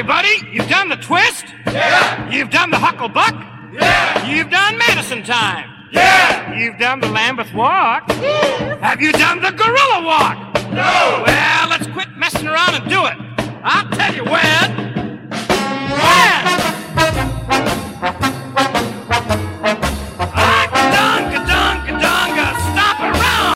buddy, you've done the twist? Yeah. You've done the hucklebuck? Yeah. You've done Madison time? Yeah. You've done the Lambeth walk? Have you done the gorilla walk? No. Well, let's quit messing around and do it. I'll tell you when.